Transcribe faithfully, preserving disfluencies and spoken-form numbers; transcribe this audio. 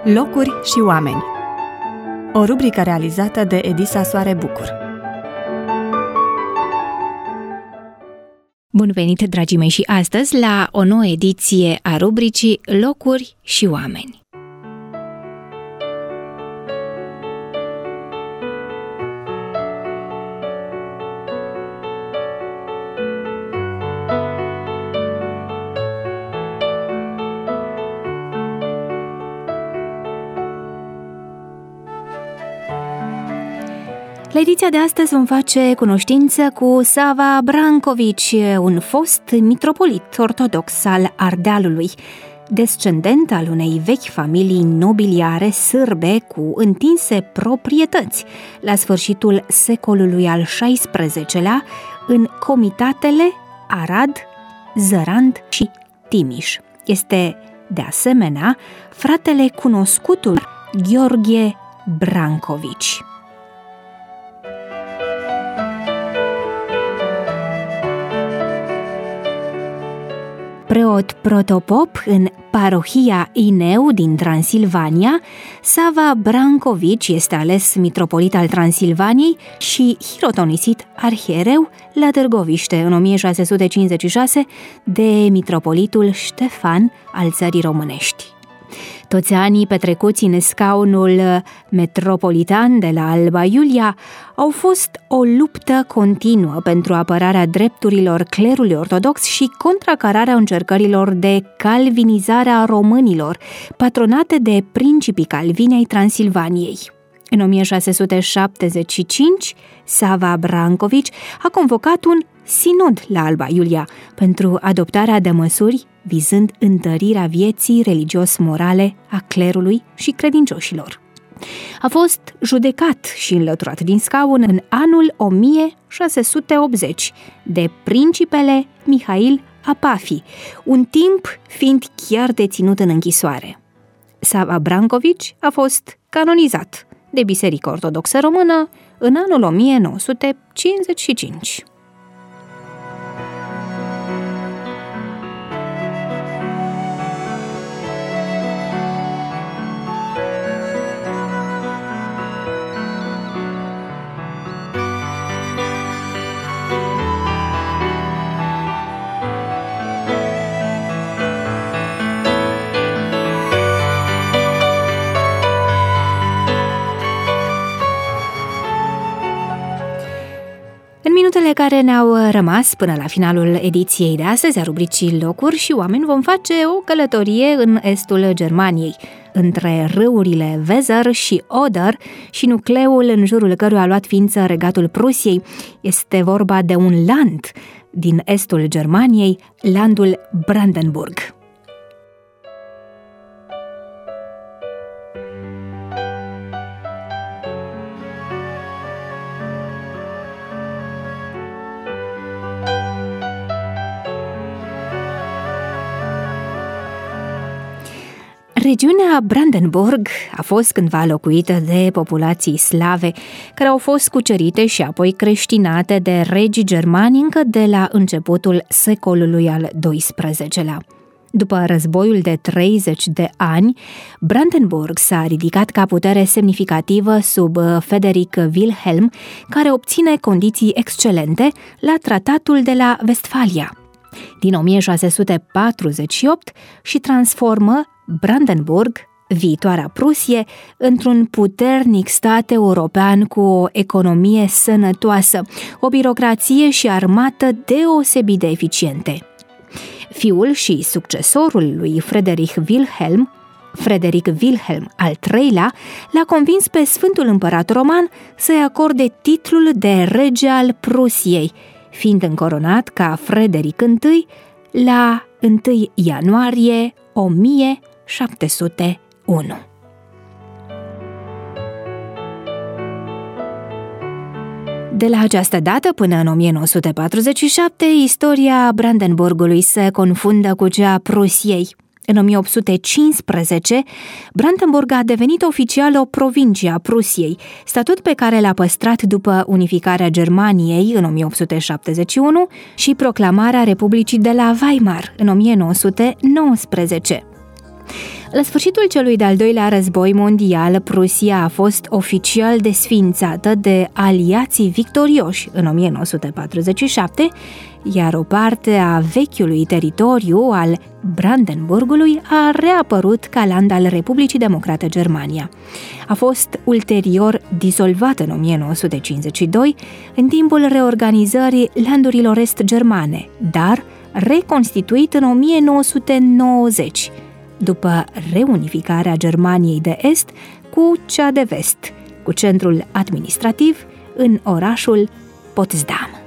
Locuri și oameni. O rubrică realizată de Edisa Soare Bucur. Bun venit, dragii mei, și astăzi la o nouă ediție a rubricii Locuri și oameni. La ediția de astăzi vom face cunoștință cu Sava Branković, un fost mitropolit ortodox al Ardealului, descendent al unei vechi familii nobiliare sârbe cu întinse proprietăți la sfârșitul secolului al șaisprezecelea în comitatele Arad, Zărand și Timiș. Este, de asemenea, fratele cunoscutul Gheorghe Branković. Preot protopop în parohia Ineu din Transilvania, Sava Branković este ales mitropolit al Transilvaniei și hirotonisit arhiereu la Târgoviște în o mie șase sute cincizeci și șase de mitropolitul Ștefan al țării românești. Toți anii petrecuți în scaunul metropolitan de la Alba Iulia au fost o luptă continuă pentru apărarea drepturilor clerului ortodox și contracararea încercărilor de calvinizare a românilor, patronate de principii calvini ai Transilvaniei. În o mie șase sute șaptezeci și cinci, Sava Branković a convocat un sinod la Alba Iulia pentru adoptarea de măsuri vizând întărirea vieții religios-morale a clerului și credincioșilor. A fost judecat și înlăturat din scaun în anul o mie șase sute optzeci de principele Mihail Apafi, un timp fiind chiar deținut în închisoare. Sava Branković a fost canonizat de Biserica Ortodoxă Română în anul o mie nouă sute cincizeci și cinci. În minutele care ne-au rămas până la finalul ediției de astăzi a rubricii Locuri și oameni vom face o călătorie în estul Germaniei, între râurile Weser și Oder și nucleul în jurul căruia a luat ființă regatul Prusiei. Este vorba de un land din estul Germaniei, landul Brandenburg. Regiunea Brandenburg a fost cândva locuită de populații slave, care au fost cucerite și apoi creștinate de regii germani încă de la începutul secolului al doisprezecelea. După războiul de treizeci de ani, Brandenburg s-a ridicat ca putere semnificativă sub Frederick Wilhelm, care obține condiții excelente la Tratatul de la Westfalia din o mie șase sute patruzeci și opt și transformă Brandenburg, viitoarea Prusie, într-un puternic stat european cu o economie sănătoasă, o birocrație și armată deosebit de eficiente. Fiul și succesorul lui Frederick Wilhelm, Frederick Wilhelm al treilea, l-a convins pe Sfântul Împărat Roman să-i acorde titlul de rege al Prusiei, fiind încoronat ca Frederick I la întâi ianuarie o mie șapte sute unu. De la această dată până în o mie nouă sute patruzeci și șapte, istoria Brandenburgului se confundă cu cea a Prusiei. În o mie opt sute cincisprezece, Brandenburg a devenit oficial o provincie a Prusiei, statut pe care l-a păstrat după unificarea Germaniei în o mie opt sute șaptezeci și unu și proclamarea Republicii de la Weimar în o mie nouă sute nouăsprezece. La sfârșitul celui de-al doilea război mondial, Prusia a fost oficial desființată de aliații victorioși în o mie nouă sute patruzeci și șapte, iar o parte a vechiului teritoriu al Brandenburgului a reapărut ca land al Republicii Democrate Germania. A fost ulterior dizolvat în o mie nouă sute cincizeci și doi, în timpul reorganizării landurilor est-germane, dar reconstituit în o mie nouă sute nouăzeci, după reunificarea Germaniei de Est cu cea de Vest, cu centrul administrativ în orașul Potsdam.